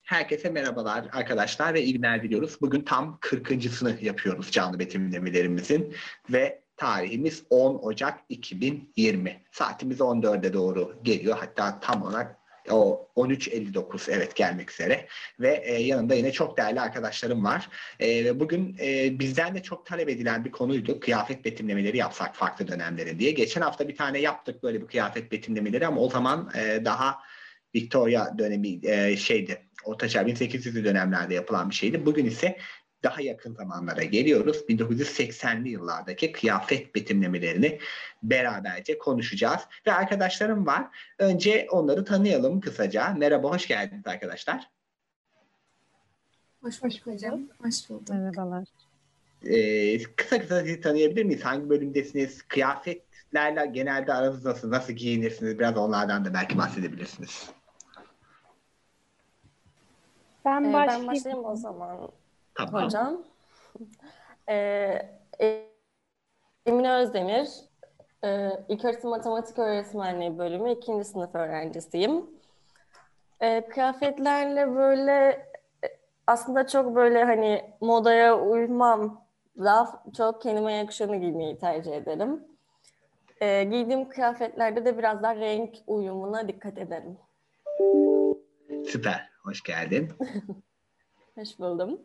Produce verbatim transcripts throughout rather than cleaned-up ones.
Herkese merhabalar arkadaşlar ve iyi günler diliyoruz. Bugün tam kırkıncısını yapıyoruz canlı betimlemelerimizin ve tarihimiz on Ocak iki bin yirmi. Saatimiz on dörde doğru geliyor. Hatta tam olarak o on üç elli dokuz evet gelmek üzere ve e, yanında yine çok değerli arkadaşlarım var. E, bugün e, bizden de çok talep edilen bir konuydu. Kıyafet betimlemeleri yapsak farklı dönemlerin diye. Geçen hafta bir tane yaptık böyle bir kıyafet betimlemeleri ama o zaman e, daha Victoria dönemi e, şeydi. Ortaçağ bin sekiz yüzlü dönemlerde yapılan bir şeydi. Bugün ise daha yakın zamanlara geliyoruz. bin dokuz yüz seksenli yıllardaki kıyafet betimlemelerini beraberce konuşacağız. Ve arkadaşlarım var. Önce onları tanıyalım kısaca. Merhaba, hoş geldiniz arkadaşlar. Hoş bulduk hocam. Hoş bulduk. Merhabalar. Ee, kısa kısa sizi tanıyabilir miyiz? Hangi bölümdesiniz? Kıyafetlerle genelde aranız nasıl? Nasıl giyinirsiniz? Biraz onlardan da belki bahsedebilirsiniz. Ben, Ee, başlayayım. ben başlayayım o zaman Tamam. hocam. Ee, Emine Özdemir, e, İlköğretim Matematik Öğretmenliği bölümü ikinci sınıf öğrencisiyim. Ee, kıyafetlerle böyle e, aslında çok böyle hani modaya uymam. Daha çok kendime yakışanı giymeyi tercih ederim. Ee, giydiğim kıyafetlerde de biraz daha renk uyumuna dikkat ederim. Süper. Hoş geldin. Hoş buldum.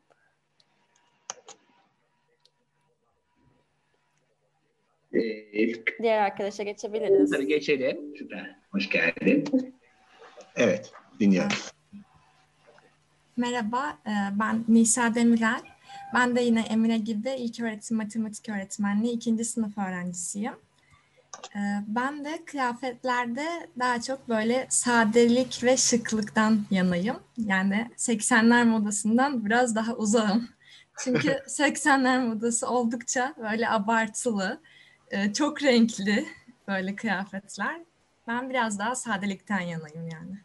Ee, Diğer arkadaşa geçebiliriz. Tabii geçelim. Süper. Hoş geldin. Evet, dinliyoruz. Merhaba, ben Nisa Demirel. Ben de yine Emine gibi İlköğretim Matematik Öğretmenliği ikinci sınıf öğrencisiyim. Ben de kıyafetlerde daha çok böyle sadelik ve şıklıktan yanayım. Yani seksenler modasından biraz daha uzağım. Çünkü seksenler modası oldukça böyle abartılı, çok renkli böyle kıyafetler. Ben biraz daha sadelikten yanayım yani.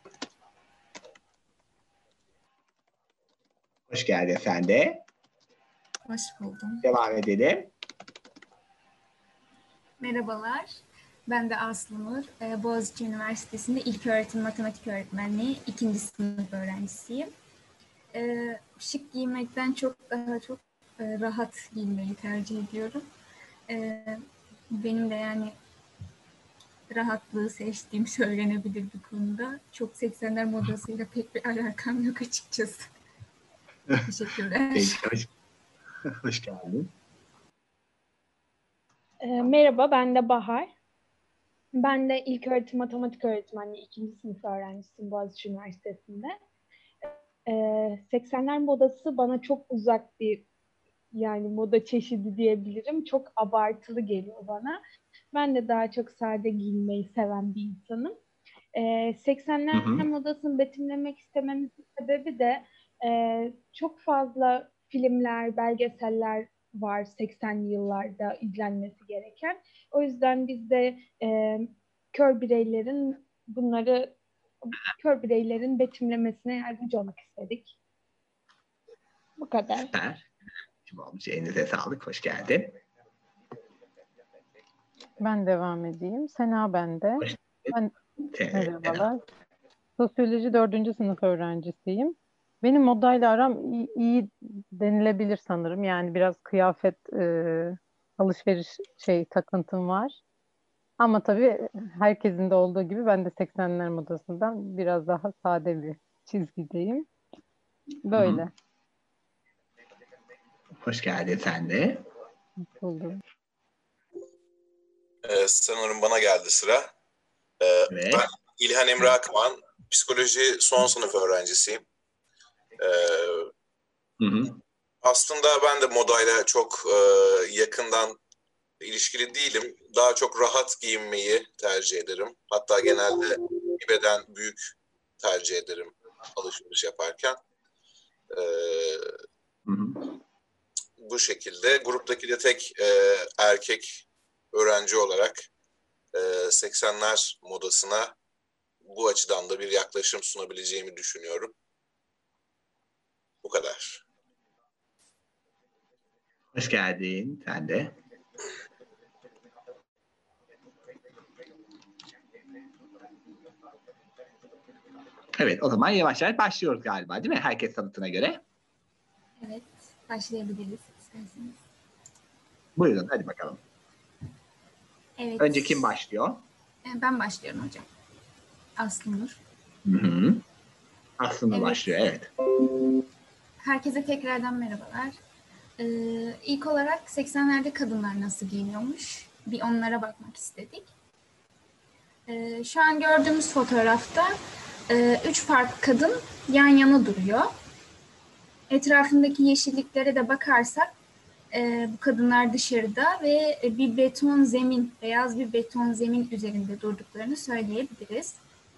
Hoş geldin sen de. Hoş buldum. Devam edelim. Merhabalar, ben de Aslı Nur. Boğaziçi Üniversitesi'nde İlköğretim Matematik Öğretmenliği ikinci sınıf öğrencisiyim. Şık giymekten çok daha çok rahat giymeyi tercih ediyorum. Benim de yani rahatlığı seçtiğim söylenebilir bir konuda. Çok seksenler modasıyla pek bir alakam yok açıkçası. Teşekkürler. Peki, hoş, hoş geldin. E, merhaba, ben de Bahar. Ben de İlköğretim Matematik Öğretmenliği ikinci sınıf öğrencisiyim Boğaziçi Üniversitesi'nde. E, seksenler modası bana çok uzak bir yani moda çeşidi diyebilirim. Çok abartılı geliyor bana. Ben de daha çok sade giyinmeyi seven bir insanım. E, seksenler Hı hı. modasını betimlemek istememin sebebi de e, çok fazla filmler, belgeseller var seksenli yıllarda izlenmesi gereken. O yüzden biz de e, kör bireylerin bunları kör bireylerin betimlemesine yardımcı olmak istedik. Bu kadar. Süper. Şimdi olmuş. Elinize sağlık. Hoş geldin. Ben devam edeyim. Sena bende. Hoş Ben, Evet. merhabalar. Sosyoloji dördüncü sınıf öğrencisiyim. Benim modayla aram iyi, iyi denilebilir sanırım. Yani biraz kıyafet e, alışveriş şey takıntım var. Ama tabii herkesin de olduğu gibi ben de seksenler modasından biraz daha sade bir çizgideyim. Böyle. Hı. Hoş geldin sen de. Buldum. Ee, sanırım bana geldi sıra. Ee, Evet. Ben İlhan Emre Akman, psikoloji son sınıf öğrencisiyim. Ee, Hı hı. Aslında ben de modayla çok e, yakından ilişkili değilim. Daha çok rahat giyinmeyi tercih ederim. Hatta genelde bir beden büyük tercih ederim alışveriş yaparken. Ee, Hı hı. Bu şekilde gruptaki de tek e, erkek öğrenci olarak e, seksenler modasına bu açıdan da bir yaklaşım sunabileceğimi düşünüyorum. Bu kadar. Hoş geldin sen de. Evet, o zaman yavaş yavaş başlıyoruz galiba, değil mi? Herkes tanıtına göre. Evet, başlayabiliriz isterseniz. Buyurun, hadi bakalım. Evet. Önce kim başlıyor? Ben başlıyorum hocam. Aslı'nur. Hı hı. Aslı Evet. başlıyor, evet. Herkese tekrardan merhabalar. Ee, ilk olarak seksenlerde kadınlar nasıl giyiniyormuş? Bir onlara bakmak istedik. Ee, şu an gördüğümüz fotoğrafta e, üç farklı kadın yan yana duruyor. Etrafındaki yeşilliklere de bakarsak e, bu kadınlar dışarıda ve bir beton zemin, beyaz bir beton zemin üzerinde durduklarını söyleyebiliriz.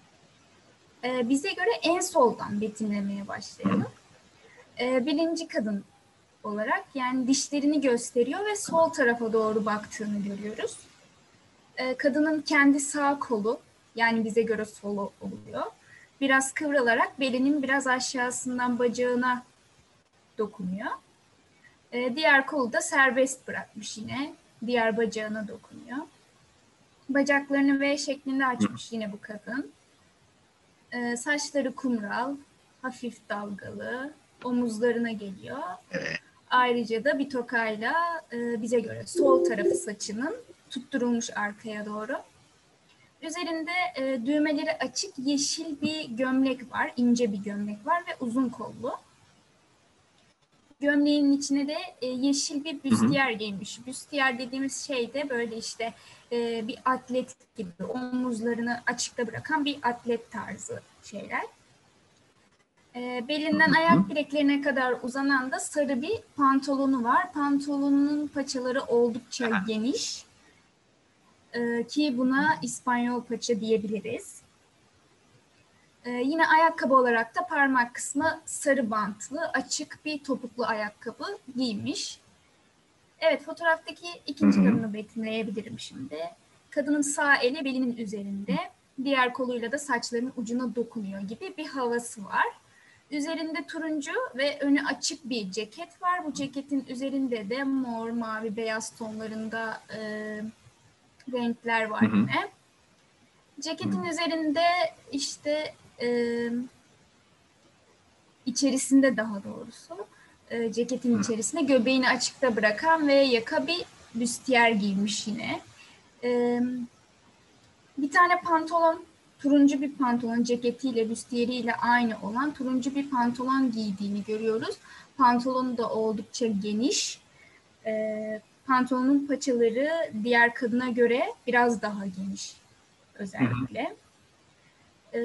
E, bize göre en soldan betimlemeye başlayalım. E, birinci kadın olarak yani dişlerini gösteriyor ve sol tarafa doğru baktığını görüyoruz. E, kadının kendi sağ kolu, yani bize göre solu oluyor, biraz kıvrılarak belinin biraz aşağısından bacağına dokunuyor. E, diğer kolu da serbest bırakmış yine. Diğer bacağına dokunuyor. Bacaklarını V şeklinde açmış yine bu kadın. E, saçları kumral, hafif dalgalı, omuzlarına geliyor. Evet. Ayrıca da bir tokayla e, bize göre sol tarafı saçının tutturulmuş arkaya doğru. Üzerinde e, düğmeleri açık yeşil bir gömlek var, ince bir gömlek var ve uzun kollu. Gömleğin içine de e, yeşil bir büstiyer giymiş. Büstiyer dediğimiz şey de böyle işte e, bir atlet gibi, omuzlarını açıkta bırakan bir atlet tarzı şeyler. E, belinden ayak bileklerine kadar uzanan da sarı bir pantolonu var. Pantolonun paçaları oldukça geniş e, ki buna İspanyol paça diyebiliriz. Ee, yine ayakkabı olarak da parmak kısmı sarı bantlı, açık bir topuklu ayakkabı giymiş. Evet, fotoğraftaki ikinci hı hı. kadını betimleyebilirim şimdi. Kadının sağ eli belinin üzerinde, diğer koluyla da saçlarının ucuna dokunuyor gibi bir havası var. Üzerinde turuncu ve önü açık bir ceket var. Bu ceketin üzerinde de mor, mavi, beyaz tonlarında e, renkler var yine. Hı hı. Ceketin hı. üzerinde işte Ee, içerisinde daha doğrusu e, ceketin içerisinde göbeğini açıkta bırakan ve yaka bir büstiyer giymiş yine. Ee, bir tane pantolon, turuncu bir pantolon, ceketiyle büstiyeriyle aynı olan turuncu bir pantolon giydiğini görüyoruz. Pantolonu da oldukça geniş. Ee, pantolonun paçaları diğer kadına göre biraz daha geniş özellikle. Ee,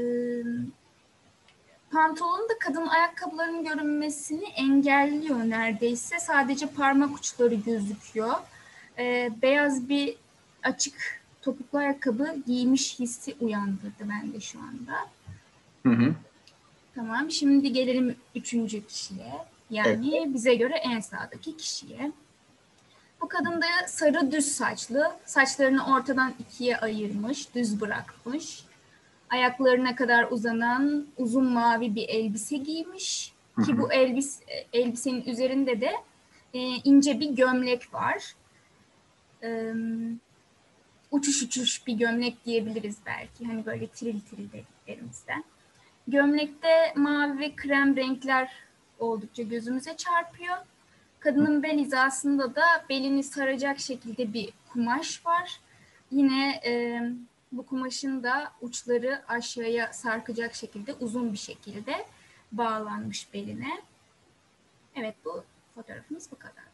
Pantolon da kadın ayakkabılarının görünmesini engelliyor neredeyse. Sadece parmak uçları gözüküyor. Ee, beyaz bir açık topuklu ayakkabı giymiş hissi uyandırdı bende şu anda. Hı hı. Tamam, şimdi gelelim üçüncü kişiye. Yani evet. Bize göre en sağdaki kişiye. Bu kadın da sarı düz saçlı. Saçlarını ortadan ikiye ayırmış, düz bırakmış. Ayaklarına kadar uzanan uzun mavi bir elbise giymiş. Hı hı. Ki bu elbis, elbisenin üzerinde de e, ince bir gömlek var. E, uçuş uçuş bir gömlek diyebiliriz belki. Hani böyle tiril tiril dediklerimizden. Gömlekte mavi ve krem renkler oldukça gözümüze çarpıyor. Kadının bel hizasında da belini saracak şekilde bir kumaş var. Yine e, bu kumaşın da uçları aşağıya sarkacak şekilde uzun bir şekilde bağlanmış beline. Evet, bu fotoğrafımız bu kadardı.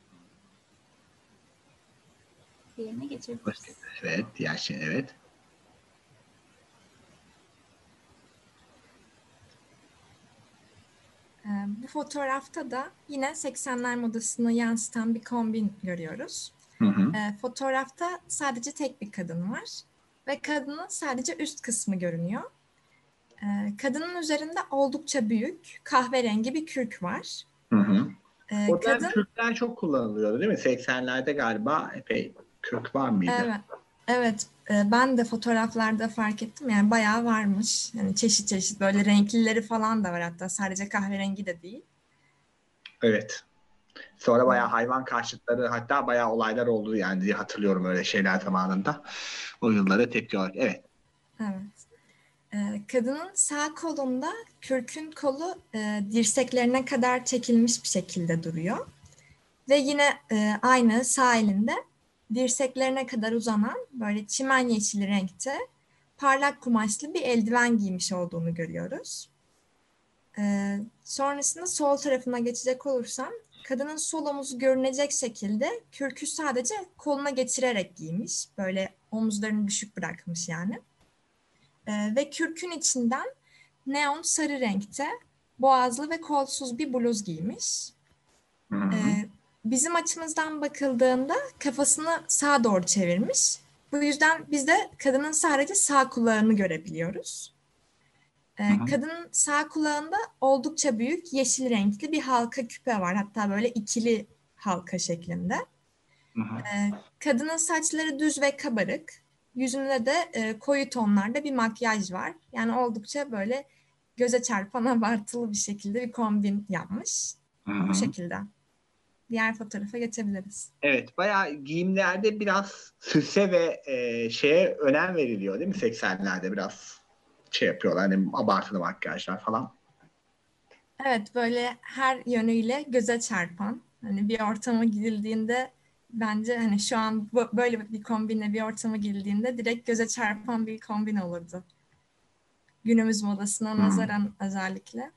Diğerine geçebiliriz. Evet, diğer şey evet. Bu fotoğrafta da yine seksenler modasını yansıtan bir kombin görüyoruz. Hı hı. E, fotoğrafta sadece tek bir kadın var ve kadının sadece üst kısmı görünüyor. E, kadının üzerinde oldukça büyük kahverengi bir kürk var. Hı hı. E, o kadın kürkler çok kullanılıyordu değil mi? seksenlerde galiba epey kürk var mıydı? Evet. Evet, ben de fotoğraflarda fark ettim. Yani bayağı varmış. Yani çeşit çeşit böyle renklileri falan da var hatta. Sadece kahverengi de değil. Evet. Sonra bayağı hayvan karşıtları, hatta bayağı olaylar oldu yani diye hatırlıyorum öyle şeyler zamanında. O yıllara tepki olarak. Evet. Evet. Ee, kadının sağ kolunda kürkün kolu e, dirseklerine kadar çekilmiş bir şekilde duruyor. Ve yine e, aynı sağ elinde dirseklerine kadar uzanan böyle çimen yeşili renkte parlak kumaşlı bir eldiven giymiş olduğunu görüyoruz. Ee, sonrasında sol tarafına geçecek olursam kadının sol omuzu görünecek şekilde kürkü sadece koluna geçirerek giymiş. Böyle omuzlarını düşük bırakmış yani. Ee, ve kürkün içinden neon sarı renkte boğazlı ve kolsuz bir bluz giymiş. Hı hı. Ee, bizim açımızdan bakıldığında kafasını sağa doğru çevirmiş. Bu yüzden biz de kadının sadece sağ kulağını görebiliyoruz. Ee, Hı hı. kadının sağ kulağında oldukça büyük yeşil renkli bir halka küpe var. Hatta böyle ikili halka şeklinde. Hı hı. Ee, kadının saçları düz ve kabarık. Yüzünde de e, koyu tonlarda bir makyaj var. Yani oldukça böyle göze çarpan abartılı bir şekilde bir kombin yapmış. Hı Bu hı. şekilde. Diğer fotoğrafa geçebiliriz. Evet, bayağı giyimlerde biraz süse ve e, şeye önem veriliyor değil mi? seksenlerde biraz şey yapıyorlar. Hani abartılı makyajlar falan. Evet, böyle her yönüyle göze çarpan. Hani bir ortama gidildiğinde bence hani şu an bu, böyle bir kombinle bir ortama girildiğinde direkt göze çarpan bir kombin olurdu. Günümüz modasına Hı. nazaran özellikle.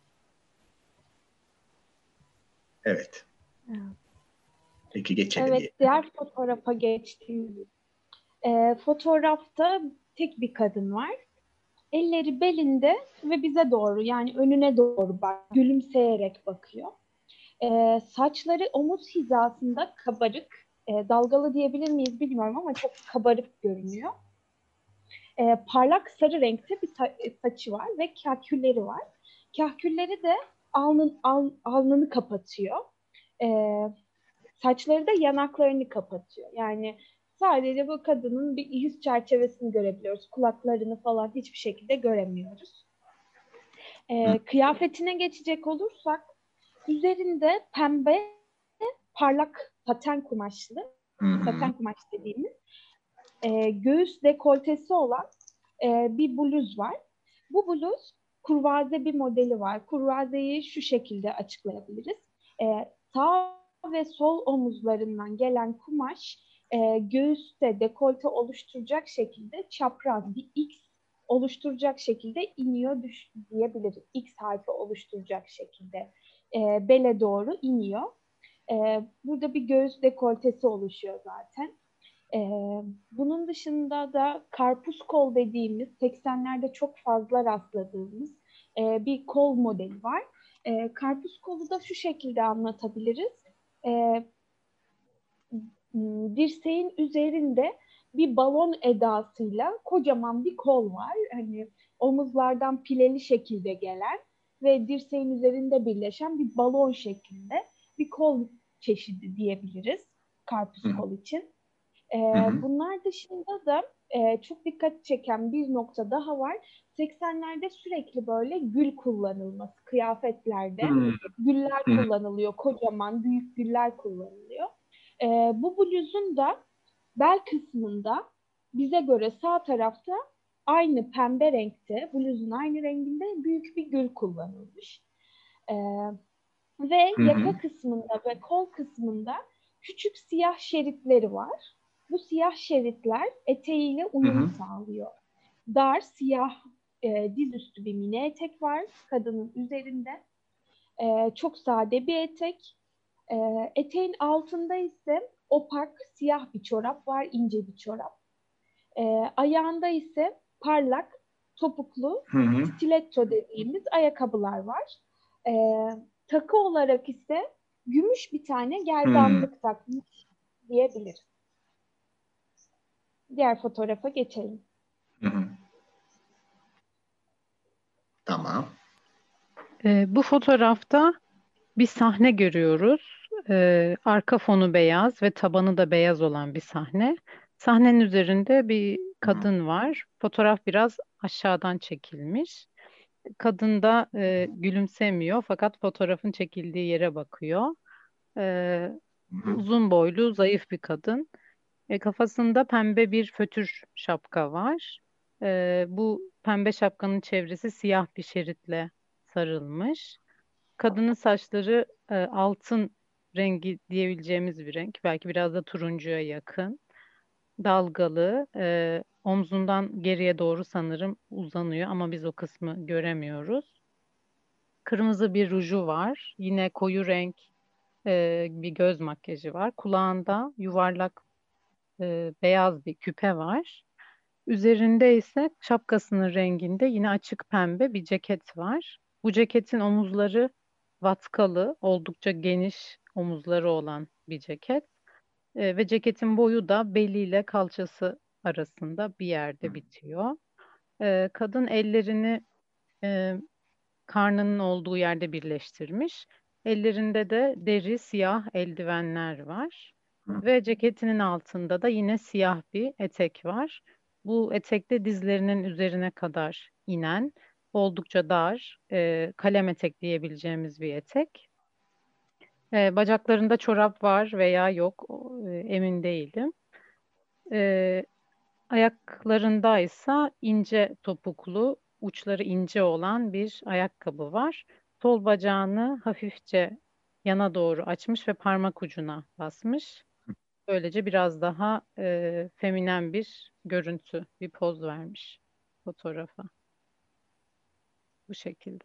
Evet. Evet. Peki geçelim. Evet, diğer fotoğrafa geçtiğimiz e, fotoğrafta tek bir kadın var. Elleri belinde ve bize doğru, yani önüne doğru bak, gülümseyerek bakıyor. E, saçları omuz hizasında kabarık, e, dalgalı diyebilir miyiz bilmiyorum ama çok kabarık görünüyor. E, parlak sarı renkte bir sa- saçı var ve kahkülleri var. Kahkülleri de alnın, al, alnını kapatıyor. E, Saçları da yanaklarını kapatıyor. Yani sadece bu kadının bir yüz çerçevesini görebiliyoruz. Kulaklarını falan hiçbir şekilde göremiyoruz. Ee, kıyafetine geçecek olursak üzerinde pembe parlak saten kumaşlı, Hı hı. saten kumaş dediğimiz e, göğüs dekoltesi olan e, bir bluz var. Bu bluz kurvaze bir modeli var. Kurvazeyi şu şekilde açıklayabiliriz. E, sağ ve sol omuzlarından gelen kumaş e, göğüste dekolte oluşturacak şekilde çapraz bir X oluşturacak şekilde iniyor düş diyebiliriz. X harfi oluşturacak şekilde e, bele doğru iniyor. E, burada bir göğüs dekoltesi oluşuyor zaten. Ee, bunun dışında da karpuz kol dediğimiz seksenlerde çok fazla rastladığımız e, bir kol modeli var. E, karpuz kolu da şu şekilde anlatabiliriz. E, dirseğin üzerinde bir balon edasıyla kocaman bir kol var. Hani omuzlardan pileli şekilde gelen ve dirseğin üzerinde birleşen bir balon şeklinde bir kol çeşidi diyebiliriz karpuz Hı. kol için. Ee, Hı hı. bunlar dışında da e, çok dikkat çeken bir nokta daha var. seksenlerde sürekli böyle gül kullanılması, kıyafetlerde Hı. güller Hı. kullanılıyor, kocaman büyük güller kullanılıyor. Ee, bu bluzun da bel kısmında bize göre sağ tarafta aynı pembe renkte, bluzun aynı renginde büyük bir gül kullanılmış. Ee, ve Hı hı. yaka kısmında ve kol kısmında küçük siyah şeritleri var. Bu siyah şeritler eteğiyle uyum Hı hı. sağlıyor. Dar, siyah, e, dizüstü bir mini etek var kadının üzerinde. E, çok sade bir etek. E, eteğin altında ise opak, siyah bir çorap var, ince bir çorap. E, ayağında ise parlak, topuklu, Hı hı. stiletto dediğimiz ayakkabılar var. E, takı olarak ise gümüş bir tane Hı. gerdanlık takmış diyebiliriz. Diğer fotoğrafa geçelim. Hı hı. Tamam. Ee, bu fotoğrafta bir sahne görüyoruz. Ee, arka fonu beyaz ve tabanı da beyaz olan bir sahne. Sahnenin üzerinde bir Hı hı. kadın var. Fotoğraf biraz aşağıdan çekilmiş. Kadın da e, gülümsemiyor fakat fotoğrafın çekildiği yere bakıyor. Ee, Hı hı. uzun boylu, zayıf bir kadın. E, kafasında pembe bir fötür şapka var. Ee, bu pembe şapkanın çevresi siyah bir şeritle sarılmış. Kadının saçları e, altın rengi diyebileceğimiz bir renk. Belki biraz da turuncuya yakın. Dalgalı, e, omzundan geriye doğru sanırım uzanıyor ama biz o kısmı göremiyoruz. Kırmızı bir ruju var. Yine koyu renk e, bir göz makyajı var. Kulağında yuvarlak e, beyaz bir küpe var. Üzerinde ise şapkasının renginde yine açık pembe bir ceket var. Bu ceketin omuzları vatkalı, oldukça geniş omuzları olan bir ceket. E, ve ceketin boyu da beliyle kalçası arasında bir yerde bitiyor. E, kadın ellerini e, karnının olduğu yerde birleştirmiş. Ellerinde de deri siyah eldivenler var. Ve ceketinin altında da yine siyah bir etek var. Bu etek de dizlerinin üzerine kadar inen, oldukça dar, e, kalem etek diyebileceğimiz bir etek. E, bacaklarında çorap var veya yok, o- e, emin değilim. E, Ayaklarında ise ince topuklu, uçları ince olan bir ayakkabı var. Sol bacağını hafifçe yana doğru açmış ve parmak ucuna basmış. Böylece biraz daha e, feminen bir görüntü, bir poz vermiş fotoğrafa. Bu şekilde.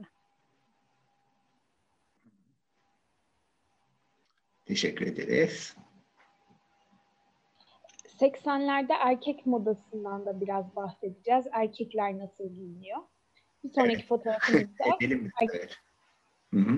Teşekkür ederiz. seksenlerde erkek modasından da biraz bahsedeceğiz. Erkekler nasıl giyiniyor? Bir sonraki Evet. fotoğrafımızda Edelim mi? erkek- Evet. Hı hı.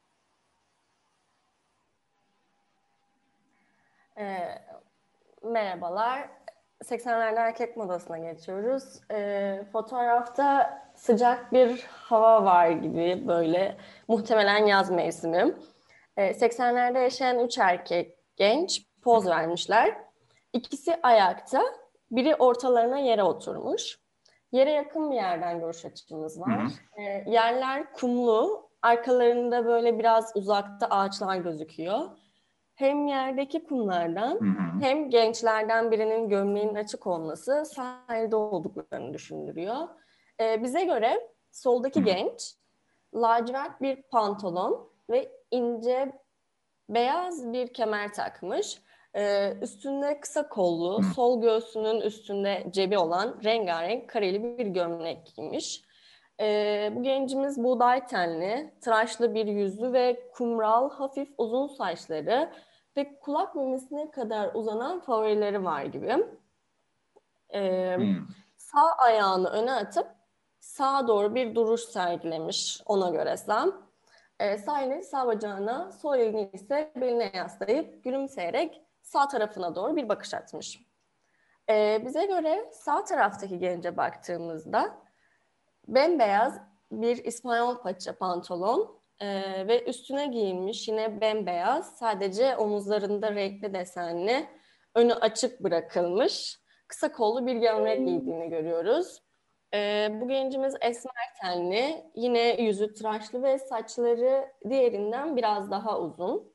Ee, merhabalar. seksenlerde erkek modasına geçiyoruz. Ee, fotoğrafta sıcak bir hava var gibi, böyle muhtemelen yaz mevsimi. Ee, seksenlerde yaşayan üç erkek genç poz vermişler. İkisi ayakta, biri ortalarına yere oturmuş. Yere yakın bir yerden görüş açımız var. Hı hı. Ee, yerler kumlu, arkalarında böyle biraz uzakta ağaçlar gözüküyor. Hem yerdeki kumlardan Hı hı. hem gençlerden birinin gömleğinin açık olması sahilde olduklarını düşündürüyor. Ee, bize göre soldaki Hı. genç lacivert bir pantolon ve ince beyaz bir kemer takmış. Ee, üstünde kısa kollu, Hı. sol göğsünün üstünde cebi olan rengarenk kareli bir gömlek giymiş. Ee, bu gencimiz buğday tenli, tıraşlı bir yüzü ve kumral, hafif uzun saçları ve kulak memesine kadar uzanan favorileri var gibi. Ee, Hı. sağ ayağını öne atıp sağa doğru bir duruş sergilemiş ona göre Sam. Ee, sağ elini sağ bacağına, sol elini ise beline yaslayıp gülümseyerek sağ tarafına doğru bir bakış atmış. Ee, bize göre sağ taraftaki gence baktığımızda bembeyaz bir İspanyol paça pantolon e, ve üstüne giyinmiş yine bembeyaz, sadece omuzlarında renkli desenli, önü açık bırakılmış, kısa kollu bir gömlek giydiğini görüyoruz. E, bu gencimiz esmer tenli, yine yüzü tıraşlı ve saçları diğerinden biraz daha uzun.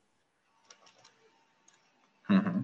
Hı hı.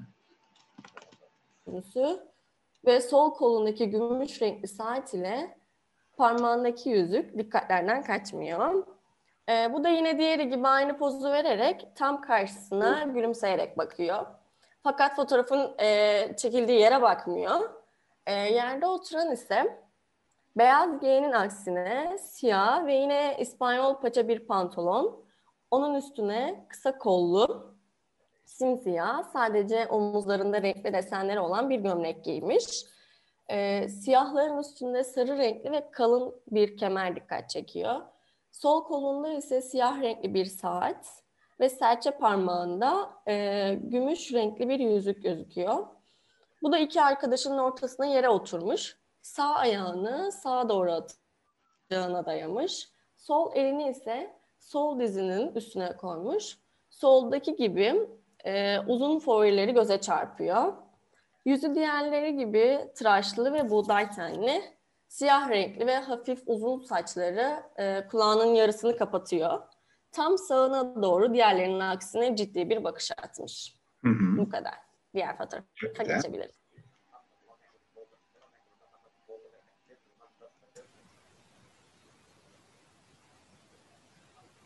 Ve sol kolundaki gümüş renkli saat ile parmağındaki yüzük dikkatlerden kaçmıyor. Ee, bu da yine diğeri gibi aynı pozu vererek tam karşısına gülümseyerek bakıyor. Fakat fotoğrafın e, çekildiği yere bakmıyor. E, yerde oturan ise beyaz giyenin aksine siyah ve yine İspanyol paça bir pantolon. Onun üstüne kısa kollu, simsiyah, sadece omuzlarında renkli desenleri olan bir gömlek giymiş. Ee, siyahların üstünde sarı renkli ve kalın bir kemer dikkat çekiyor. Sol kolunda ise siyah renkli bir saat ve serçe parmağında e, gümüş renkli bir yüzük gözüküyor. Bu da iki arkadaşının ortasına yere oturmuş. Sağ ayağını sağa doğru atacağına dayamış. Sol elini ise sol dizinin üstüne koymuş. Soldaki gibi e, uzun favorileri göze çarpıyor. Yüzü diğerleri gibi tıraşlı ve buğday tenli, siyah renkli ve hafif uzun saçları e, kulağının yarısını kapatıyor. Tam sağına doğru diğerlerinin aksine ciddi bir bakış atmış. Hı hı. Bu kadar. Diğer Çok fotoğrafa güzel. geçebiliriz.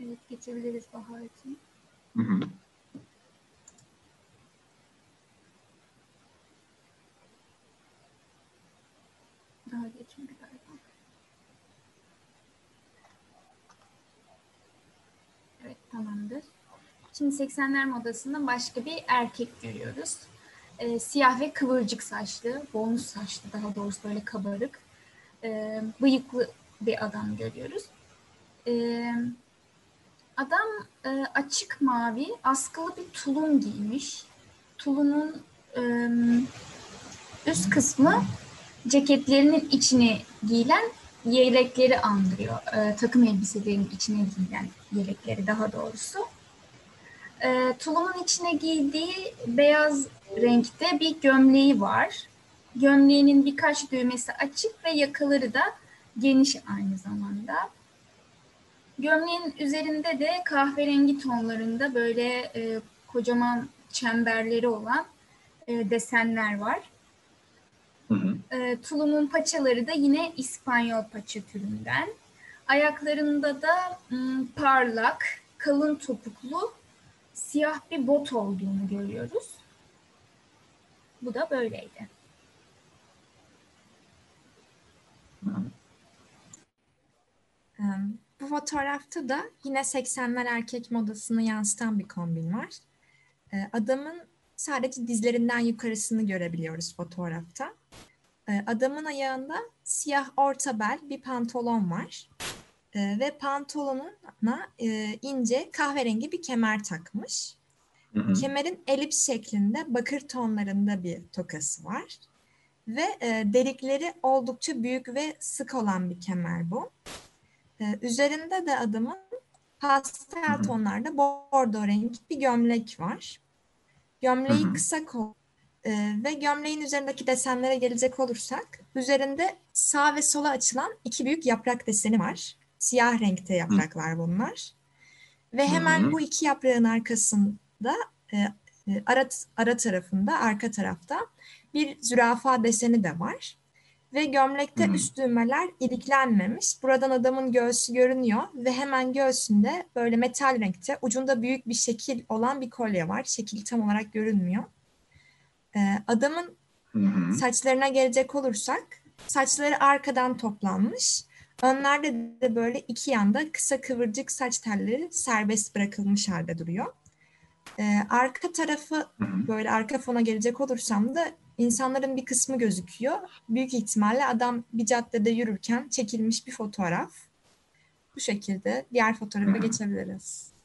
Evet, geçebiliriz Bahar için. Hı hı. Daha geçmedi galiba. Evet, tamamdır. Şimdi seksenler modasında başka bir erkek görüyoruz. Ee, siyah ve kıvırcık saçlı, bonus saçlı, daha doğrusu böyle kabarık, e, bıyıklı bir adam görüyoruz. Ee, adam e, açık mavi, askılı bir tulum giymiş. Tulumun e, üst kısmı ceketlerinin içine giyilen yelekleri andırıyor. E, takım elbiselerin içine giyilen yelekleri daha doğrusu. E, tulumun içine giydiği beyaz renkte bir gömleği var. Gömleğinin birkaç düğmesi açık ve yakaları da geniş aynı zamanda. Gömleğin üzerinde de kahverengi tonlarında böyle e, kocaman çemberleri olan e, desenler var. Hı hı. E, tulumun paçaları da yine İspanyol paça türünden. Ayaklarında da m, parlak, kalın topuklu, siyah bir bot olduğunu görüyoruz. Bu da böyleydi. Ee, Bu fotoğrafta da yine seksenler erkek modasını yansıtan bir kombin var. Ee, Adamın sadece dizlerinden yukarısını görebiliyoruz fotoğrafta. Ee, Adamın ayağında siyah orta bel bir pantolon var. Ee, Ve pantolonuna e, ince kahverengi bir kemer takmış. Hı hı. Kemerin elips şeklinde bakır tonlarında bir tokası var. Ve e, delikleri oldukça büyük ve sık olan bir kemer bu. Ee, üzerinde de adamın pastel tonlarda bordo renk bir gömlek var. Gömleği Hı hı. kısa kol e, ve gömleğin üzerindeki desenlere gelecek olursak üzerinde sağ ve sola açılan iki büyük yaprak deseni var. Siyah renkte yapraklar bunlar. Ve Hı hemen hı. bu iki yaprağın arkasında e, e, ara, ara tarafında, arka tarafta bir zürafa deseni de var. Ve gömlekte Hı. üst düğmeler iliklenmemiş. Buradan adamın göğsü görünüyor ve hemen göğsünde böyle metal renkte ucunda büyük bir şekil olan bir kolye var. Şekil tam olarak görünmüyor. Ee, adamın Hı hı. saçlarına gelecek olursak saçları arkadan toplanmış. Önlerde de böyle iki yanda kısa kıvırcık saç telleri serbest bırakılmış halde duruyor. Ee, arka tarafı Hı hı. böyle arka fona gelecek olursam da insanların bir kısmı gözüküyor. Büyük ihtimalle adam bir caddede yürürken çekilmiş bir fotoğraf. Bu şekilde diğer fotoğrafa Hı hı. geçebiliriz.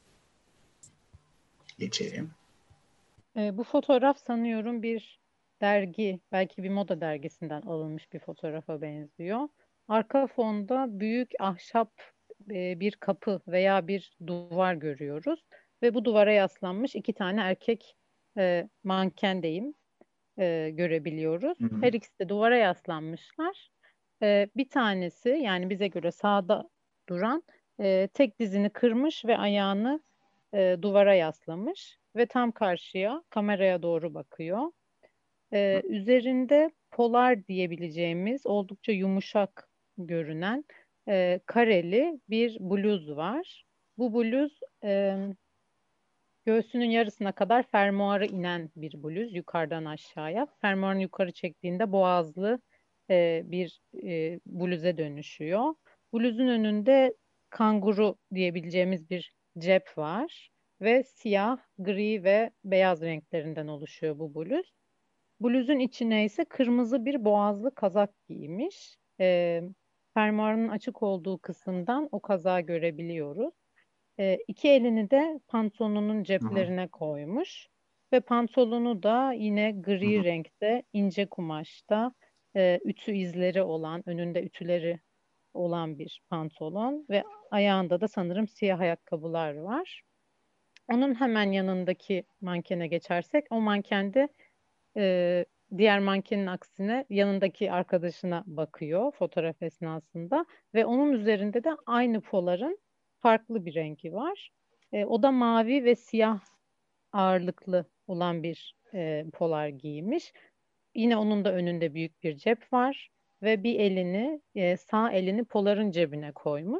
Geçelim. E, bu fotoğraf sanıyorum bir dergi, belki bir moda dergisinden alınmış bir fotoğrafa benziyor. Arka fonda büyük ahşap e, bir kapı veya bir duvar görüyoruz ve bu duvara yaslanmış iki tane erkek e, manken diyeyim e, görebiliyoruz. Hı hı. Her ikisi de duvara yaslanmışlar. E, bir tanesi yani bize göre sağda duran e, tek dizini kırmış ve ayağını e, duvara yaslamış ve tam karşıya kameraya doğru bakıyor. E, üzerinde polar diyebileceğimiz oldukça yumuşak görünen e, kareli bir bluz var. Bu bluz e, göğsünün yarısına kadar fermuarı inen bir bluz yukarıdan aşağıya. Fermuarını yukarı çektiğinde boğazlı e, bir e, bluze dönüşüyor. Bluzun önünde kanguru diyebileceğimiz bir cep var ve siyah, gri ve beyaz renklerinden oluşuyor bu bluz. Bluzun içine ise kırmızı bir boğazlı kazak giymiş. E, fermuarının açık olduğu kısımdan o kazağı görebiliyoruz. E, iki elini de pantolonunun Hı hı. ceplerine koymuş ve pantolonu da yine Hı gri hı. renkte ince kumaşta e, ütü izleri olan, önünde ütüleri olan bir pantolon ve ayağında da sanırım siyah ayakkabılar var. Onun hemen yanındaki mankene geçersek, o mankende e, diğer mankenin aksine yanındaki arkadaşına bakıyor fotoğraf esnasında ve onun üzerinde de aynı poların farklı bir rengi var. E, o da mavi ve siyah ağırlıklı olan bir e, polar giymiş. Yine onun da önünde büyük bir cep var ve bir elini, e, sağ elini poların cebine koymuş.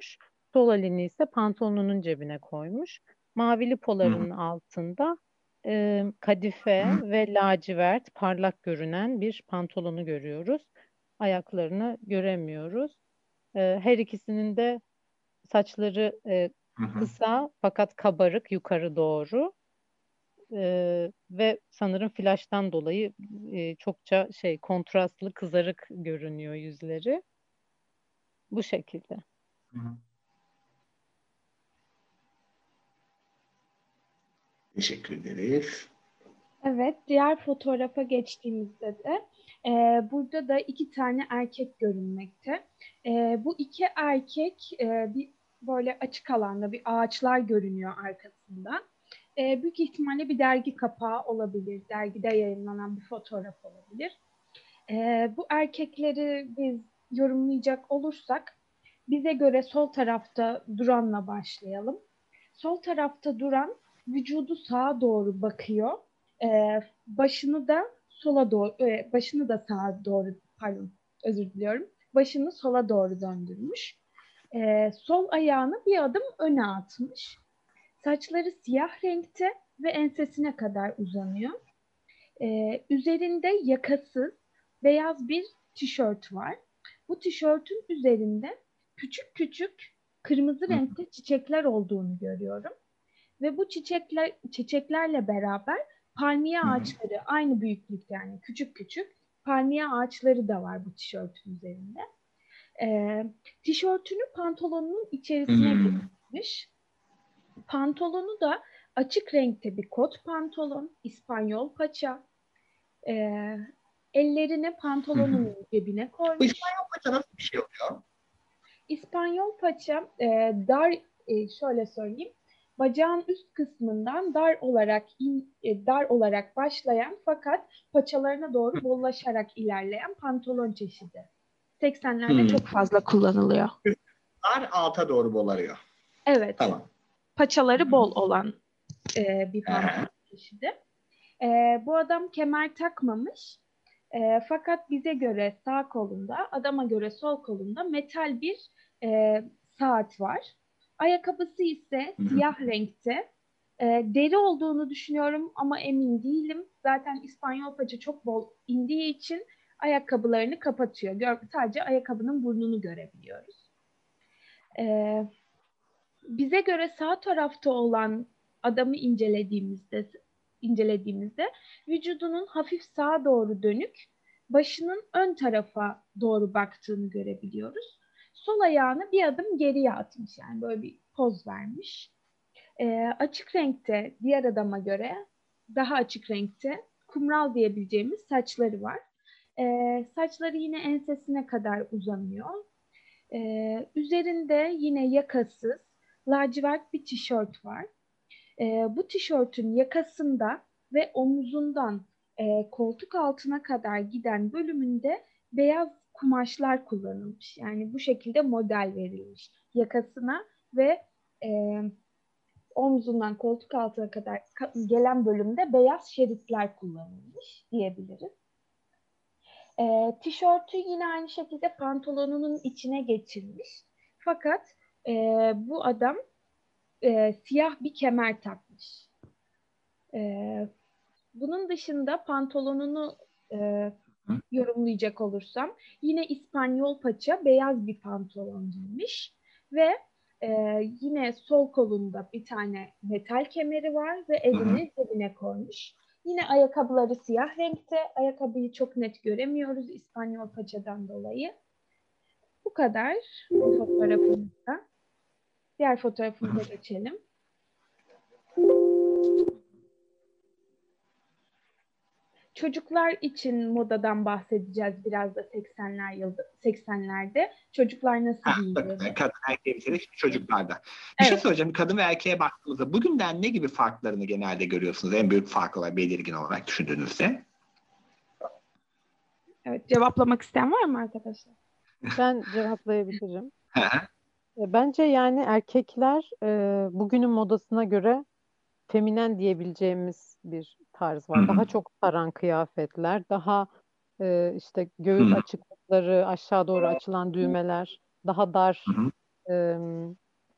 sol elini ise pantolonunun cebine koymuş. Mavili polarının altında e, kadife ve lacivert parlak görünen bir pantolonu görüyoruz. Ayaklarını göremiyoruz. E, her ikisinin de saçları e, kısa fakat kabarık yukarı doğru. Ee, ve sanırım flaştan dolayı e, çokça şey kontrastlı kızarık görünüyor yüzleri. Bu şekilde. Hı hı. Teşekkür ederiz. Evet, diğer fotoğrafa geçtiğimizde de e, burada da iki tane erkek görünmekte. E, bu iki erkek e, bir böyle açık alanda bir ağaçlar görünüyor arkasında. E, büyük ihtimalle bir dergi kapağı olabilir, dergide yayınlanan bir fotoğraf olabilir. E, bu erkekleri biz yorumlayacak olursak, bize göre sol tarafta duranla başlayalım. Sol tarafta duran vücudu sağa doğru bakıyor. Ee, başını da sola doğru, e, başını da sağa doğru, pardon, özür diliyorum. Başını sola doğru döndürmüş. Ee, sol ayağını bir adım öne atmış. Saçları siyah renkte ve ensesine kadar uzanıyor. Ee, üzerinde yakasız beyaz bir tişört var. Bu tişörtün üzerinde küçük küçük kırmızı renkte çiçekler olduğunu görüyorum. Ve bu çiçekler çiçeklerle beraber palmiye ağaçları aynı büyüklükte, yani küçük küçük palmiye ağaçları da var bu tişörtün üzerinde. Ee, tişörtünü pantolonunun içerisine geçirmiş. Pantolonu da açık renkte bir kot pantolon, İspanyol paça. Ee, ellerini pantolonun cebine koymuş. Bu İspanyol paça nasıl bir şey oluyor? İspanyol paça e, dar, e, şöyle söyleyeyim, bacağın üst kısmından dar olarak in, e, dar olarak başlayan fakat paçalarına doğru bollaşarak ilerleyen pantolon çeşidi. seksenlerde Hmm. çok fazla kullanılıyor. Dar alta doğru bolarıyor. Evet. Tamam. Paçaları bol olan e, bir pantolon çeşidi. E, bu adam kemer takmamış. E, fakat bize göre sağ kolunda, adama göre sol kolunda metal bir e, saat var. Ayakkabısı ise siyah renkte. E, deri olduğunu düşünüyorum ama emin değilim. Zaten İspanyol paça çok bol indiği için ayakkabılarını kapatıyor. Gör, sadece ayakkabının burnunu görebiliyoruz. E, bize göre sağ tarafta olan adamı incelediğimizde incelediğimizde vücudunun hafif sağa doğru dönük, başının ön tarafa doğru baktığını görebiliyoruz. Sol ayağını bir adım geriye atmış, yani böyle bir poz vermiş. Ee, açık renkte, diğer adama göre daha açık renkte kumral diyebileceğimiz saçları var. Ee, saçları yine ensesine kadar uzanıyor. Ee, üzerinde yine yakasız lacivert bir tişört var. Ee, bu tişörtün yakasında ve omuzundan e, koltuk altına kadar giden bölümünde beyaz kumaşlar kullanılmış. Yani bu şekilde model verilmiş. Yakasına ve e, omzundan koltuk altına kadar gelen bölümde beyaz şeritler kullanılmış diyebiliriz. E, tişörtü yine aynı şekilde pantolonunun içine geçirmiş. Fakat e, bu adam e, siyah bir kemer takmış. E, bunun dışında pantolonunu e, yorumlayacak olursam yine İspanyol paça beyaz bir pantolon giymiş ve e, yine sol kolunda bir tane metal kemeri var ve elini cebine koymuş. Yine ayakkabıları siyah renkte. Ayakkabıyı çok net göremiyoruz İspanyol paçadan dolayı. Bu kadar bu fotoğrafımızda. Diğer fotoğrafımıza geçelim. Çocuklar için modadan bahsedeceğiz biraz da seksenler yılda seksenlerde. Çocuklar nasıl giyiniyor? Kadın erkeğe bir çocuklarda. Bir şey söyleyeceğim. Kadın ve erkeğe baktığımızda bugünden ne gibi farklarını genelde görüyorsunuz? En büyük farklar belirgin olarak düşündüğünüzde. Evet, cevaplamak isteyen var mı arkadaşlar? Ben cevaplayabilirim. Bence yani erkekler e, bugünün modasına göre feminen diyebileceğimiz bir tarz var. Daha çok saran kıyafetler, daha e, işte göğüs Hı. açıklıkları, aşağı doğru açılan düğmeler, daha dar e,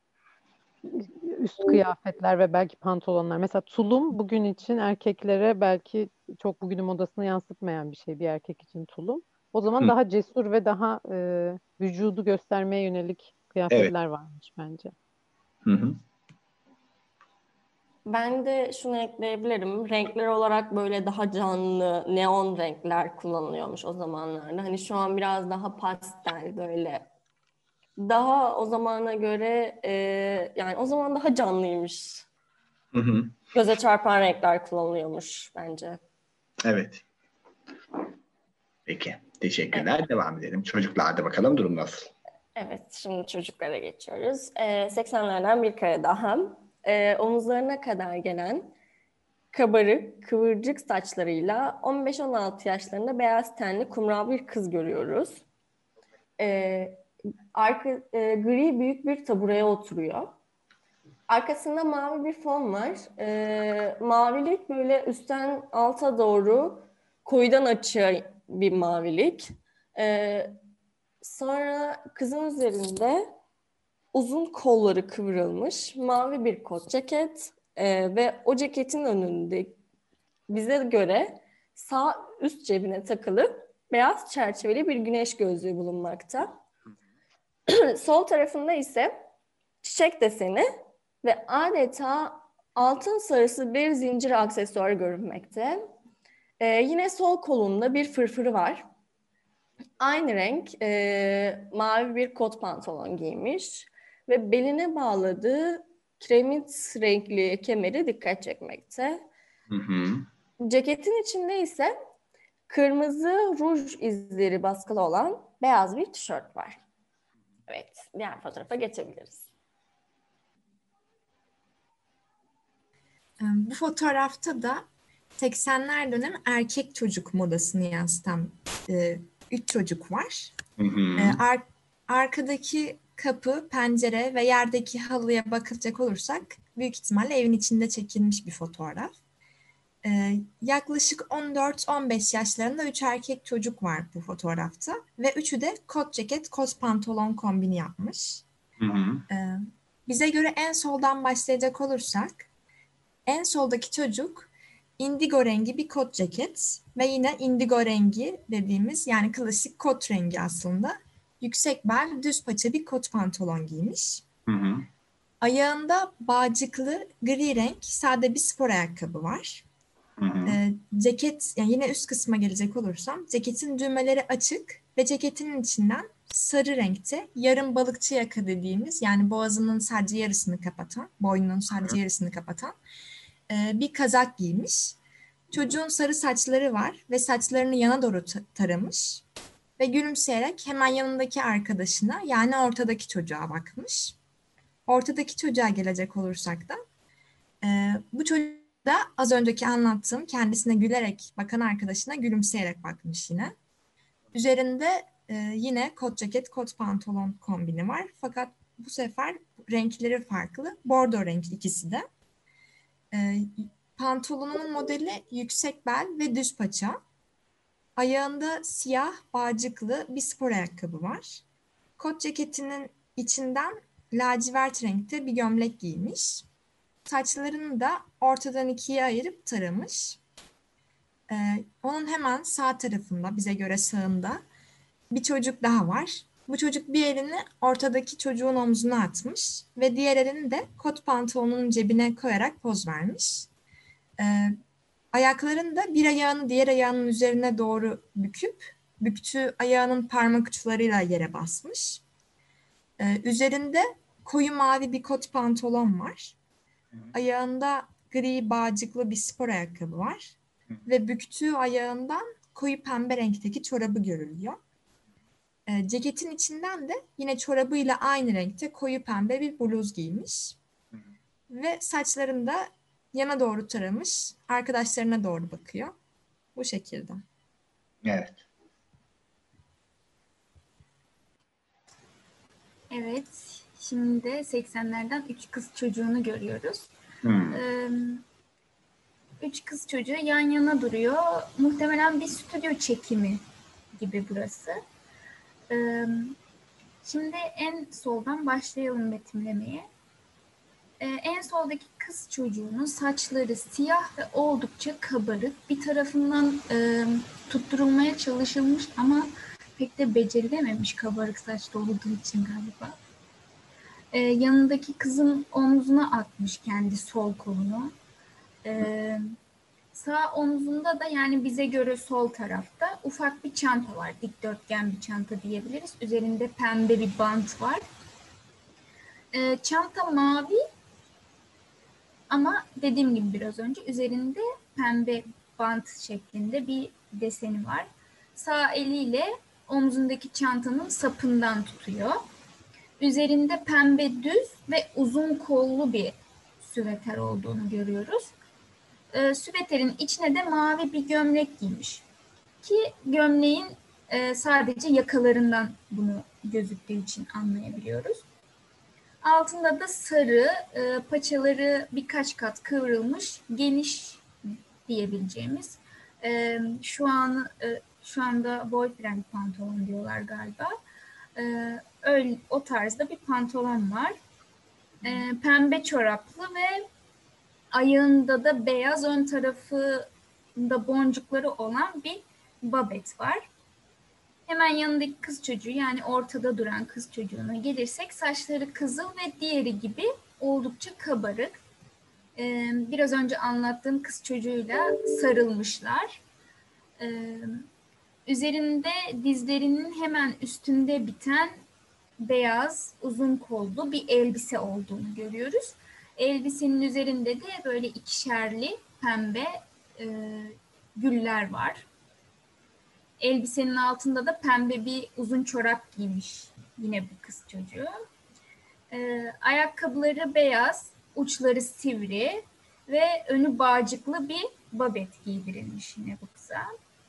üst kıyafetler ve belki pantolonlar. Mesela tulum bugün için erkeklere belki çok bugünün modasını yansıtmayan bir şey, bir erkek için tulum. O zaman Hı, daha cesur ve daha e, vücudu göstermeye yönelik evet. kıyafetler varmış bence. Hı hı. Ben de şunu ekleyebilirim. Renkler olarak böyle daha canlı, neon renkler kullanılıyormuş o zamanlarda. Hani şu an biraz daha pastel böyle. Daha o zamana göre e, yani o zaman daha canlıymış. Hı hı. Göze çarpan renkler kullanılıyormuş bence. Evet. Peki. Evet, Teşekkürler. Devam edelim. Çocuklarda bakalım durum nasıl? evet şimdi çocuklara geçiyoruz. E, seksenlerden bir kere daha. E, omuzlarına kadar gelen kabarık, kıvırcık saçlarıyla on beş on altı yaşlarında beyaz tenli kumral bir kız görüyoruz. Ee, arka, e, gri büyük bir tabureye oturuyor. Arkasında mavi bir fon var. Ee, mavilik böyle üstten alta doğru koyudan açığa bir mavilik. Ee, sonra kızın üzerinde uzun kolları kıvrılmış mavi bir kot ceket ee, ve o ceketin önünde bize göre sağ üst cebine takılı beyaz çerçeveli bir güneş gözlüğü bulunmakta. Sol tarafında ise çiçek deseni ve adeta altın sarısı bir zincir aksesuarı görünmekte. Ee, yine sol kolunda bir fırfırı var. Aynı renk e, mavi bir kot pantolon giymiş ve beline bağladığı kremit renkli kemeri dikkat çekmekte. Hı hı. Ceketin içinde ise kırmızı ruj izleri baskılı olan beyaz bir tişört var. Evet, diğer fotoğrafa geçebiliriz. Bu fotoğrafta da seksenler dönemi erkek çocuk modasını yansıtan e, üç çocuk var. Hı hı. E, ar- arkadaki kapı, pencere ve yerdeki halıya bakılacak olursak büyük ihtimalle evin içinde çekilmiş bir fotoğraf. E, yaklaşık on dört on beş yaşlarında üç erkek çocuk var bu fotoğrafta ve üçü de kot ceket, kot pantolon kombini yapmış. Hı hı. E, bize göre en soldan başlayacak olursak en soldaki çocuk indigo rengi bir kot ceket ve yine indigo rengi dediğimiz yani klasik kot rengi aslında. Yüksek bel, düz paça bir kot pantolon giymiş. Hı hı. Ayağında bağcıklı gri renk sade bir spor ayakkabı var. Hı hı. Ee, ceket, yani yine üst kısma gelecek olursam ceketin düğmeleri açık ve ceketinin içinden sarı renkte yarım balıkçı yaka dediğimiz yani boğazının sadece yarısını kapatan, boynunun sadece yarısını kapatan bir kazak giymiş. Çocuğun sarı saçları var ve saçlarını yana doğru taramış ve gülümseyerek hemen yanındaki arkadaşına yani ortadaki çocuğa bakmış. Ortadaki çocuğa gelecek olursak da e, bu çocuk da az önceki anlattığım kendisine gülerek bakan arkadaşına gülümseyerek bakmış yine. Üzerinde e, yine kot ceket, kot pantolon kombini var. Fakat bu sefer renkleri farklı. Bordo renk ikisi de. E, pantolonun modeli yüksek bel ve düz paça. Ayağında siyah bağcıklı bir spor ayakkabı var. Kot ceketinin içinden lacivert renkte bir gömlek giymiş. Saçlarını da ortadan ikiye ayırıp taramış. Ee, onun hemen sağ tarafında, bize göre sağında bir çocuk daha var. Bu çocuk bir elini ortadaki çocuğun omzuna atmış ve diğer elini de kot pantolonunun cebine koyarak poz vermiş. Ee, ayaklarını da bir ayağını diğer ayağının üzerine doğru büküp büktüğü ayağının parmak uçlarıyla yere basmış. Ee, üzerinde koyu mavi bir kot pantolon var. Ayağında gri bağcıklı bir spor ayakkabı var. Ve büktüğü ayağından koyu pembe renkteki çorabı görülüyor. E, ceketin içinden de yine çorabıyla aynı renkte koyu pembe bir bluz giymiş. Ve saçlarını da yana doğru taramış, arkadaşlarına doğru bakıyor. Bu şekilde. Evet. Evet, şimdi de seksenlerden üç kız çocuğunu görüyoruz. Hmm. Ee, üç kız çocuğu yan yana duruyor. Muhtemelen bir stüdyo çekimi gibi burası. Ee, şimdi en soldan başlayalım betimlemeye. Ee, en soldaki kız çocuğunun saçları siyah ve oldukça kabarık. Bir tarafından e, tutturulmaya çalışılmış ama pek de becerilememiş kabarık saçlı olduğu için galiba. Ee, yanındaki kızın omzuna atmış kendi sol kolunu. Ee, sağ omzunda da, yani bize göre sol tarafta, ufak bir çanta var. Dikdörtgen bir çanta diyebiliriz. Üzerinde pembe bir bant var. Ee, çanta mavi ama dediğim gibi biraz önce üzerinde pembe bant şeklinde bir deseni var. Sağ eliyle omzundaki çantanın sapından tutuyor. Üzerinde pembe düz ve uzun kollu bir süveter olduğunu görüyoruz. Ee, süveterin içine de mavi bir gömlek giymiş. Ki gömleğin e, sadece yakalarından bunu gözüktüğü için anlayabiliyoruz. Altında da sarı, e, paçaları birkaç kat kıvrılmış, geniş diyebileceğimiz, e, şu an e, şu anda boyfriend pantolon diyorlar galiba. E, öyle o tarzda bir pantolon var. E, pembe çoraplı ve ayağında da beyaz, ön tarafında boncukları olan bir babet var. Hemen yanındaki kız çocuğu, yani ortada duran kız çocuğuna gelirsek, saçları kızıl ve diğeri gibi oldukça kabarık. Ee, biraz önce anlattığım kız çocuğuyla sarılmışlar. Ee, üzerinde dizlerinin hemen üstünde biten beyaz, uzun kollu bir elbise olduğunu görüyoruz. Elbisenin üzerinde de böyle ikişerli pembe e, güller var. Elbisenin altında da pembe bir uzun çorap giymiş yine bu kız çocuğu. Ee, ayakkabıları beyaz, uçları sivri ve önü bağcıklı bir babet giydirilmiş yine bu kıza.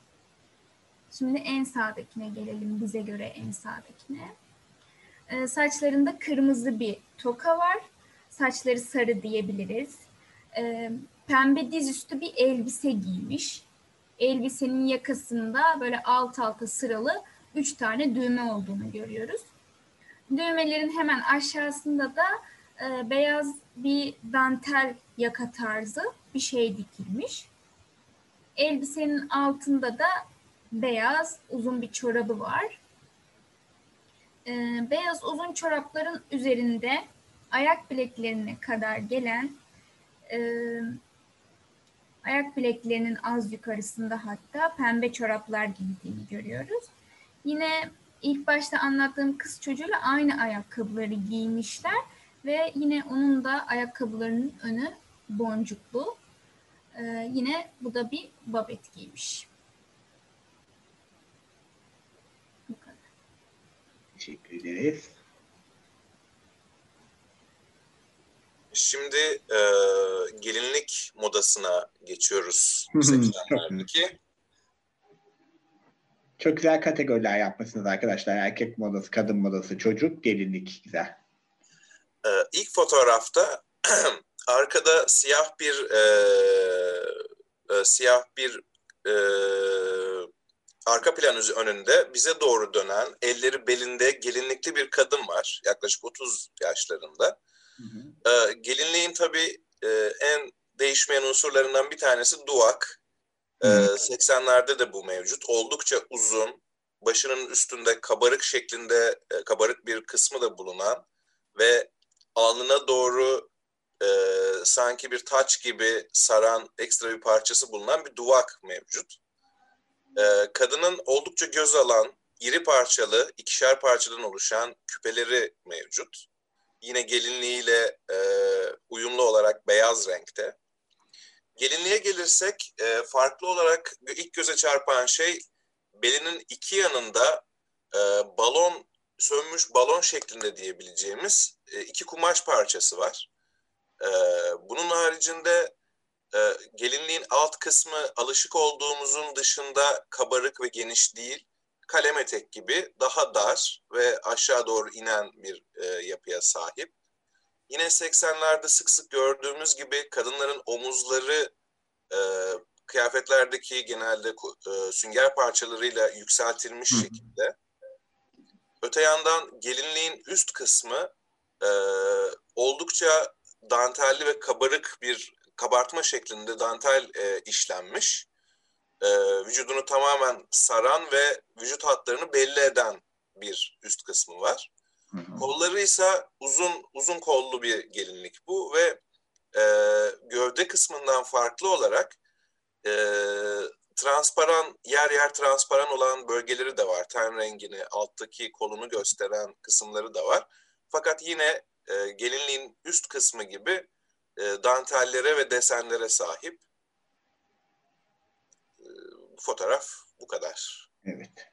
Şimdi en sağdakine gelelim, bize göre en sağdakine. Ee, saçlarında kırmızı bir toka var. Saçları sarı diyebiliriz. Ee, pembe dizüstü bir elbise giymiş. Elbisenin yakasında böyle alt alta sıralı üç tane düğme olduğunu görüyoruz. Düğmelerin hemen aşağısında da e, beyaz bir dantel yaka tarzı bir şey dikilmiş. Elbisenin altında da beyaz uzun bir çorabı var. E, beyaz uzun çorapların üzerinde ayak bileklerine kadar gelen, e, ayak bileklerinin az yukarısında hatta pembe çoraplar giydiğini görüyoruz. Yine ilk başta anlattığım kız çocuğuyla aynı ayakkabıları giymişler ve yine onun da ayakkabılarının önü boncuklu. Ee, yine bu da bir babet giymiş. Bu kadar. Teşekkür ederiz. Şimdi e, gelinlik modasına geçiyoruz seksenlerdeki. Çok güzel kategoriler yapmışsınız arkadaşlar. Erkek modası, kadın modası, çocuk, gelinlik. Güzel. Ee, ilk fotoğrafta arkada siyah bir e, e, siyah bir e, arka plan önünde bize doğru dönen, elleri belinde gelinlikli bir kadın var. Yaklaşık otuz yaşlarında. Hı hı. Ee, gelinliğin tabii e, en değişmeyen unsurlarından bir tanesi duvak. Ee, seksenlerde de bu mevcut. Oldukça uzun, başının üstünde kabarık şeklinde e, kabarık bir kısmı da bulunan ve alnına doğru e, sanki bir taç gibi saran ekstra bir parçası bulunan bir duvak mevcut. E, kadının oldukça göz alan, iri parçalı, ikişer parçadan oluşan küpeleri mevcut. Yine gelinliğiyle e, uyumlu olarak beyaz renkte. Gelinliğe gelirsek e, farklı olarak ilk göze çarpan şey belinin iki yanında e, balon, sönmüş balon şeklinde diyebileceğimiz e, iki kumaş parçası var. E, bunun haricinde e, gelinliğin alt kısmı alışık olduğumuzun dışında kabarık ve geniş değil, kalem etek gibi daha dar ve aşağı doğru inen bir e, yapıya sahip. Yine seksenlerde sık sık gördüğümüz gibi kadınların omuzları e, kıyafetlerdeki genelde e, sünger parçalarıyla yükseltilmiş Hı. şekilde. Öte yandan gelinliğin üst kısmı e, oldukça dantelli ve kabarık bir kabartma şeklinde dantel e, işlenmiş. E, vücudunu tamamen saran ve vücut hatlarını belli eden bir üst kısmı var. Hı hı. Kolları ise uzun uzun kollu bir gelinlik bu ve e, gövde kısmından farklı olarak e, transparan, yer yer transparan olan bölgeleri de var. Ten rengini, alttaki kolunu gösteren kısımları da var. Fakat yine e, gelinliğin üst kısmı gibi e, dantellere ve desenlere sahip. E, fotoğraf bu kadar. Evet.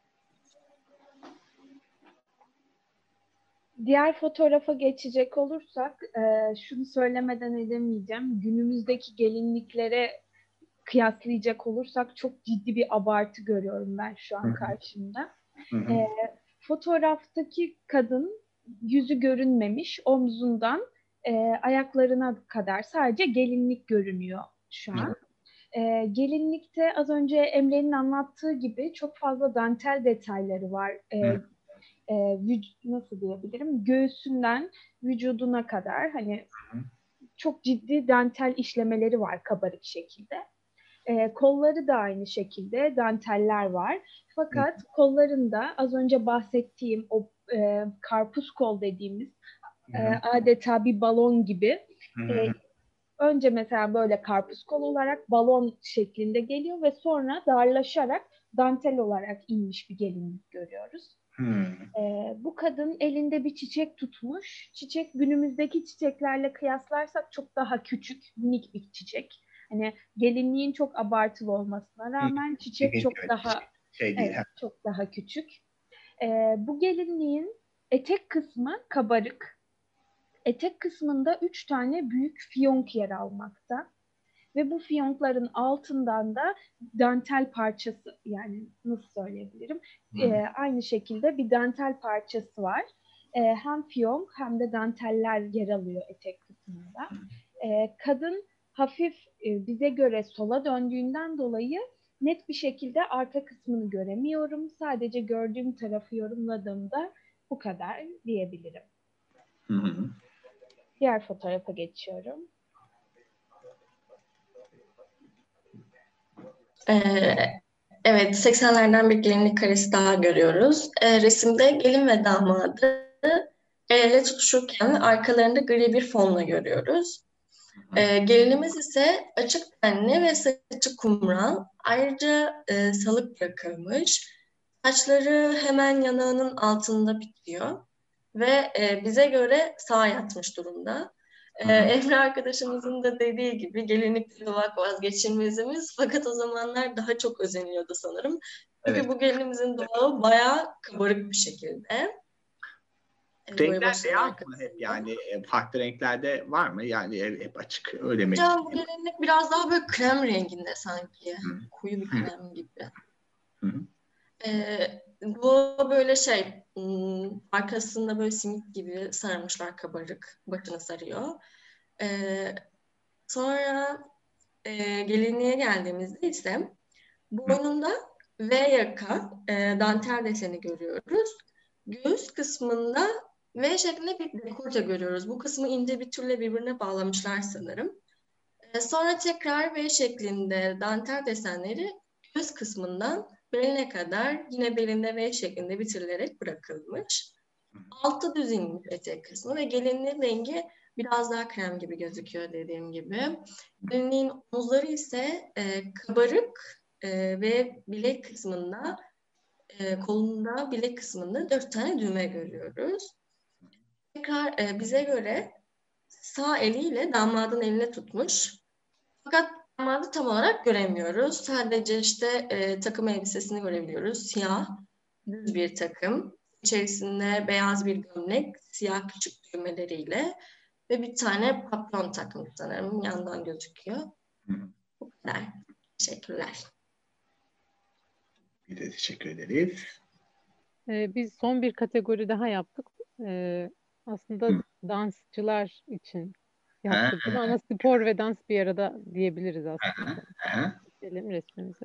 Diğer fotoğrafa geçecek olursak, e, şunu söylemeden edemeyeceğim. Günümüzdeki gelinliklere kıyaslayacak olursak çok ciddi bir abartı görüyorum ben şu an karşımda. Hı hı. E, fotoğraftaki kadın yüzü görünmemiş, omzundan e, ayaklarına kadar sadece gelinlik görünüyor şu an. E, gelinlikte az önce Emre'nin anlattığı gibi çok fazla dantel detayları var. E, e, vüc- nasıl diyebilirim? Göğsünden vücuduna kadar hani çok ciddi dantel işlemeleri var kabarık şekilde. E, kolları da aynı şekilde danteller var. Fakat Hı. kollarında az önce bahsettiğim o e, karpuz kol dediğimiz e, adeta bir balon gibi e, önce mesela böyle karpuz kol olarak balon şeklinde geliyor ve sonra darlaşarak dantel olarak inmiş bir gelinlik görüyoruz. Hmm. E, bu kadın elinde bir çiçek tutmuş. Çiçek günümüzdeki çiçeklerle kıyaslarsak çok daha küçük, minik bir çiçek. Hani gelinliğin çok abartılı olmasına rağmen çiçek çok daha şey değil, evet, çok daha küçük. Ee, bu gelinliğin etek kısmı kabarık. Etek kısmında üç tane büyük fiyonk yer almakta. Ve bu fiyonkların altından da dantel parçası, yani nasıl söyleyebilirim? Ee, aynı şekilde bir dantel parçası var. Ee, hem fiyonk hem de danteller yer alıyor etek kısmında. Ee, kadın hafif e, bize göre sola döndüğünden dolayı net bir şekilde arka kısmını göremiyorum. Sadece gördüğüm tarafı yorumladığımda bu kadar diyebilirim. Hı hı. Diğer fotoğrafa geçiyorum. Ee, evet, seksenlerden bir gelinlik karesi daha görüyoruz. Ee, resimde gelin ve damadı el ele tutuşurken arkalarında gri bir fonla görüyoruz. Ee, gelinimiz ise açık tenli ve saçı kumral. Ayrıca e, salık bırakılmış. Saçları hemen yanağının altında bitiyor. Ve e, bize göre sağa yatmış durumda. E, Emre arkadaşımızın da dediği gibi gelinlik bulmak vazgeçilmezimiz. Fakat o zamanlar daha çok özeniyordu sanırım. Çünkü evet, bu gelinimizin doğalı bayağı kabarık bir şekilde. Renkler beyaz mı hep, yani farklı renklerde var mı? Yani hep açık, öyle mi? Hocam bu gelinlik biraz daha böyle krem renginde sanki. Hı. Koyu bir krem Hı. gibi. Hı. Ee, bu böyle şey, arkasında böyle simit gibi sarmışlar kabarık. Başını sarıyor. Ee, sonra e, gelinliğe geldiğimizde ise boynunda V yaka e, dantel deseni görüyoruz. Göğüs kısmında V şeklinde bir dekolte görüyoruz. Bu kısmı ince bir tülle birbirine bağlamışlar sanırım. Ee, sonra tekrar V şeklinde dantel desenleri göğüs kısmından beline kadar yine belinde V şeklinde bitirilerek bırakılmış. Altı düz inmiş etek kısmı ve gelinliğin rengi biraz daha krem gibi gözüküyor dediğim gibi. Gelinliğin omuzları ise e, kabarık e, ve bilek kısmında, e, kolunda bilek kısmında dört tane düğme görüyoruz. Tekrar e, bize göre sağ eliyle damadın eline tutmuş. Fakat damadı tam olarak göremiyoruz. Sadece işte e, takım elbisesini görebiliyoruz. Siyah, düz bir takım. İçerisinde beyaz bir gömlek, siyah küçük düğmeleriyle ve bir tane papyon takım sanırım yandan gözüküyor. Hı. Bu kadar. Teşekkürler. Bir de teşekkür ederiz. Ee, biz son bir kategori daha yaptık. Ee, aslında Hı. dansçılar için yaptık bunu ama spor ve dans bir arada diyebiliriz aslında. Gidelim resmimize.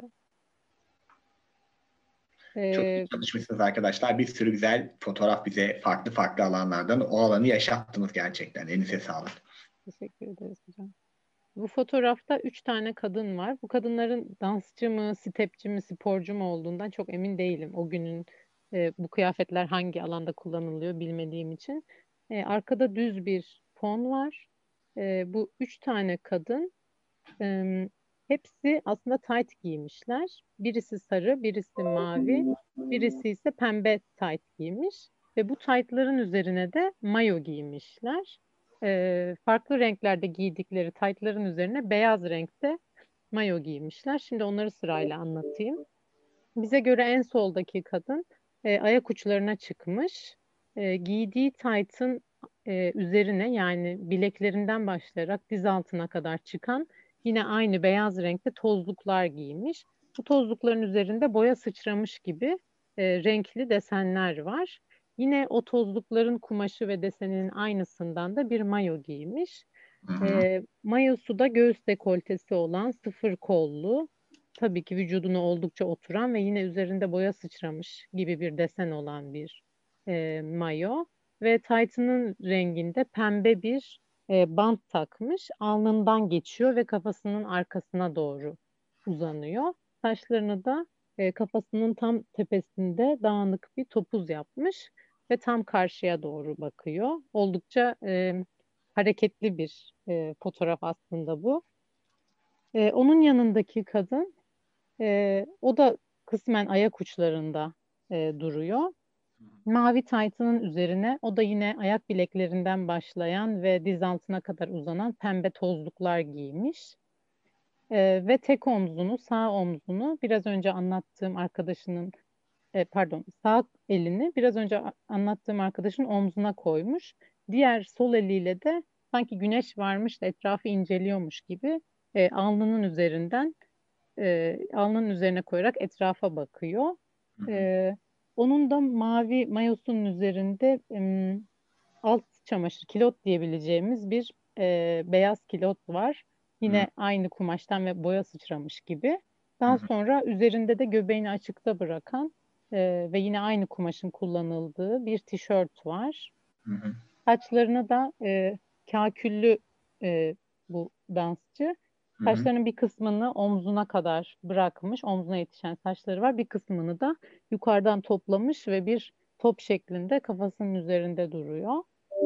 Ee, Çok iyi çalışmışsınız arkadaşlar. Bir sürü güzel fotoğraf bize farklı farklı alanlardan o alanı yaşattınız gerçekten. Elinize sağlık. Teşekkür ederiz hocam. Bu fotoğrafta üç tane kadın var. Bu kadınların dansçı mı, stepçi mi, sporcu mu olduğundan çok emin değilim. O günün e, bu kıyafetler hangi alanda kullanılıyor bilmediğim için. E, arkada düz bir fon var. E, bu üç tane kadın e, hepsi aslında tight giymişler. Birisi sarı, birisi mavi, birisi ise pembe tight giymiş. Ve bu tight'ların üzerine de mayo giymişler. E, farklı renklerde giydikleri taytların üzerine beyaz renkte mayo giymişler. Şimdi onları sırayla anlatayım. Bize göre en soldaki kadın e, ayak uçlarına çıkmış. E, giydiği taytın e, üzerine yani bileklerinden başlayarak diz altına kadar çıkan yine aynı beyaz renkte tozluklar giymiş. Bu tozlukların üzerinde boya sıçramış gibi e, renkli desenler var. Yine o tozlukların kumaşı ve deseninin aynısından da bir mayo giymiş. E, mayosu da göğüs dekoltesi olan sıfır kollu, tabii ki vücuduna oldukça oturan ve yine üzerinde boya sıçramış gibi bir desen olan bir e, mayo. Ve taytının renginde pembe bir e, bant takmış. Alnından geçiyor ve kafasının arkasına doğru uzanıyor. Saçlarını da e, kafasının tam tepesinde dağınık bir topuz yapmış ve tam karşıya doğru bakıyor. Oldukça e, hareketli bir e, fotoğraf aslında bu. E, onun yanındaki kadın, e, o da kısmen ayak uçlarında e, duruyor. Mavi taytının üzerine o da yine ayak bileklerinden başlayan ve diz altına kadar uzanan pembe tozluklar giymiş. E, ve tek omzunu, sağ omzunu biraz önce anlattığım arkadaşının e, pardon, sağ elini biraz önce a- anlattığım arkadaşın omzuna koymuş. Diğer sol eliyle de sanki güneş varmış da etrafı inceliyormuş gibi e, alnının üzerinden e, alnının üzerine koyarak etrafa bakıyor. E, onun da mavi mayosunun üzerinde em, alt çamaşır, kilot diyebileceğimiz bir e, beyaz kilot var. Yine aynı kumaştan ve boya sıçramış gibi. Daha sonra üzerinde de göbeğini açıkta bırakan e, ve yine aynı kumaşın kullanıldığı bir tişört var. Saçlarını da e, kaküllü e, bu dansçı. Saçlarının bir kısmını omzuna kadar bırakmış. Omzuna yetişen saçları var. Bir kısmını da yukarıdan toplamış ve bir top şeklinde kafasının üzerinde duruyor.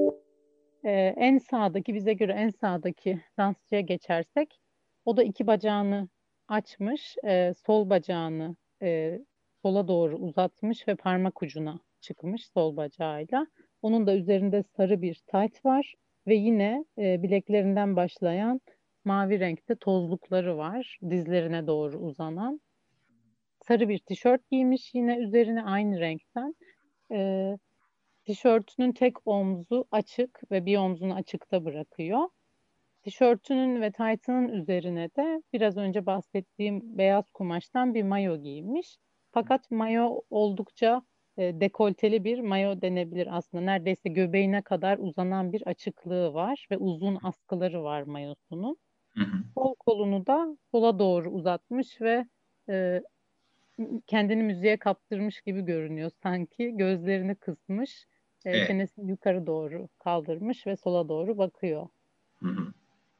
Ee, en sağdaki, bize göre en sağdaki dansçıya geçersek, o da iki bacağını açmış, e, sol bacağını e, sola doğru uzatmış ve parmak ucuna çıkmış sol bacağıyla. Onun da üzerinde sarı bir tayt var ve yine e, bileklerinden başlayan mavi renkte tozlukları var, dizlerine doğru uzanan. Sarı bir tişört giymiş yine üzerine aynı renkten. E, Tişörtünün tek omzu açık ve bir omzunu açıkta bırakıyor. Tişörtünün ve taytının üzerine de biraz önce bahsettiğim beyaz kumaştan bir mayo giymiş. Fakat mayo oldukça e, dekolteli bir mayo denebilir aslında. Neredeyse göbeğine kadar uzanan bir açıklığı var ve uzun askıları var mayosunun. Sol kolunu da sola doğru uzatmış ve e, kendini müziğe kaptırmış gibi görünüyor sanki. Gözlerini kısmış, e, Evet. çenesini yukarı doğru kaldırmış ve sola doğru bakıyor. Hı hı.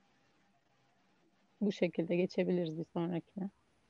Bu şekilde geçebiliriz bir sonrakine.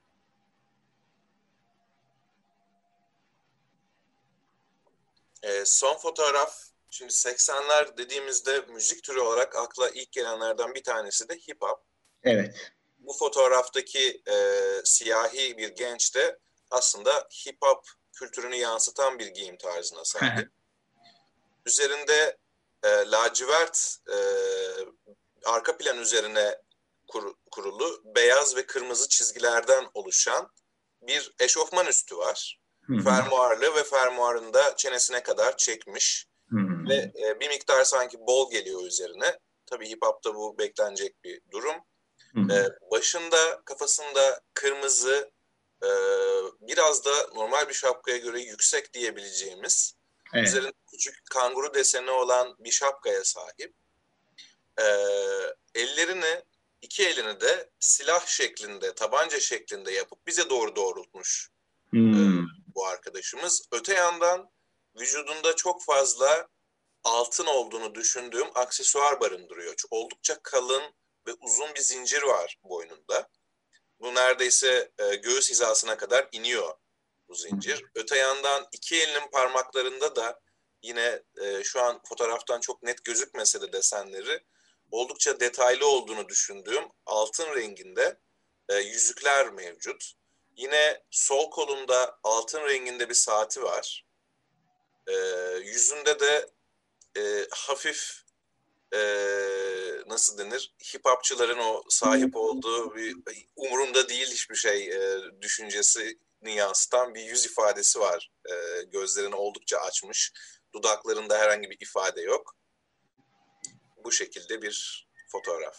E, son fotoğraf, şimdi seksenler dediğimizde müzik türü olarak akla ilk gelenlerden bir tanesi de hip hop. Evet. Bu fotoğraftaki e, siyahi bir genç de aslında hip hop kültürünü yansıtan bir giyim tarzına sahip. Üzerinde e, lacivert e, arka plan üzerine kur, kurulu beyaz ve kırmızı çizgilerden oluşan bir eşofman üstü var. Hı hı. Fermuarlı ve fermuarında çenesine kadar çekmiş. Hı hı. Ve e, bir miktar sanki bol geliyor üzerine. Tabii hip hop'ta bu beklenecek bir durum. Hı hı. E, başında, kafasında kırmızı, e, biraz da normal bir şapkaya göre yüksek diyebileceğimiz, evet, üzerinde küçük kanguru deseni olan bir şapkaya sahip. E, ellerini, iki elini de silah şeklinde, tabanca şeklinde yapıp bize doğru doğrultmuş hmm. e, bu arkadaşımız. Öte yandan vücudunda çok fazla altın olduğunu düşündüğüm aksesuar barındırıyor. Çok, oldukça kalın ve uzun bir zincir var boynunda. Bu neredeyse e, göğüs hizasına kadar iniyor bu zincir. Öte yandan iki elinin parmaklarında da yine e, şu an fotoğraftan çok net gözükmese de desenleri oldukça detaylı olduğunu düşündüğüm altın renginde e, yüzükler mevcut. Yine sol kolunda altın renginde bir saati var. E, yüzünde de e, hafif e, nasıl denir? Hip hopçıların o sahip olduğu bir umurumda değil hiçbir şey e, düşüncesini yansıtan bir yüz ifadesi var. E, gözlerini oldukça açmış. Dudaklarında herhangi bir ifade yok. Bu şekilde bir fotoğraf.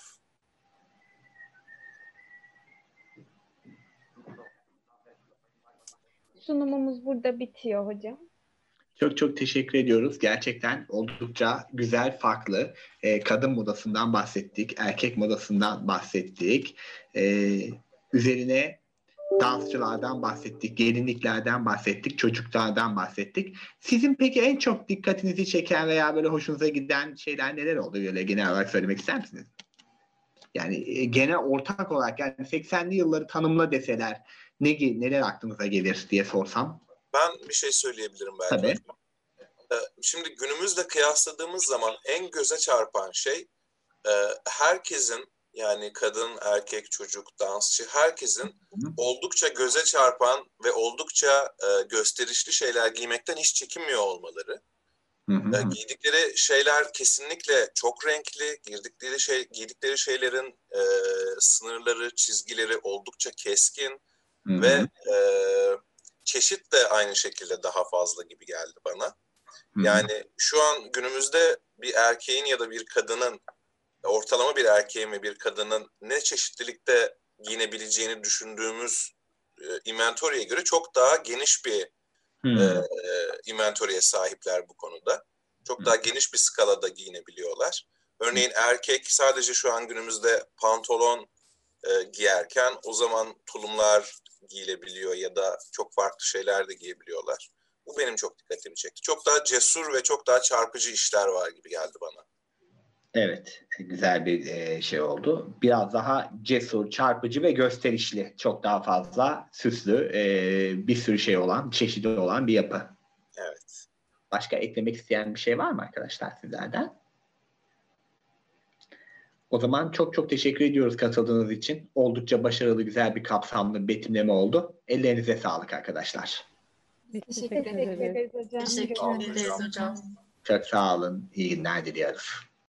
Sunumumuz burada bitiyor hocam. Çok çok teşekkür ediyoruz. Gerçekten oldukça güzel, farklı. Ee, kadın modasından bahsettik, erkek modasından bahsettik. Ee, üzerine dansçılardan bahsettik, gelinliklerden bahsettik, çocuklardan bahsettik. Sizin peki en çok dikkatinizi çeken veya böyle hoşunuza giden şeyler neler oldu? Böyle genel olarak söylemek ister misiniz? Yani e, genel ortak olarak yani seksenli yılları tanımla deseler ne neler aklınıza gelir diye sorsam. Ben bir şey söyleyebilirim belki. Tabii. Şimdi günümüzle kıyasladığımız zaman en göze çarpan şey herkesin, yani kadın, erkek, çocuk, dansçı, herkesin oldukça göze çarpan ve oldukça gösterişli şeyler giymekten hiç çekinmiyor olmaları. Hı hı. Giydikleri şeyler kesinlikle çok renkli, girdikleri şey, giydikleri şeylerin e, sınırları, çizgileri oldukça keskin. Hı hı. Ve e, çeşit de aynı şekilde daha fazla gibi geldi bana. Hı hı. Yani şu an günümüzde bir erkeğin ya da bir kadının, ortalama bir erkeğin ve bir kadının ne çeşitlilikte giyinebileceğini düşündüğümüz e, inventory'e göre çok daha geniş bir hmm. e, e, inventory'e sahipler bu konuda. Çok hmm. daha geniş bir skalada giyinebiliyorlar. Örneğin hmm. erkek sadece şu an günümüzde pantolon e, giyerken o zaman tulumlar giyilebiliyor ya da çok farklı şeyler de giyebiliyorlar. Bu benim çok dikkatimi çekti. Çok daha cesur ve çok daha çarpıcı işler var gibi geldi bana. Evet, güzel bir şey oldu. Biraz daha cesur, çarpıcı ve gösterişli. Çok daha fazla süslü, bir sürü şey olan, çeşitli olan bir yapı. Evet. Başka eklemek isteyen bir şey var mı arkadaşlar sizlerden? O zaman çok çok teşekkür ediyoruz katıldığınız için. Oldukça başarılı, güzel bir kapsamlı betimleme oldu. Ellerinize sağlık arkadaşlar. Teşekkür ederiz hocam. Teşekkür ederiz hocam. Çok sağ olun. İyi günler diliyoruz.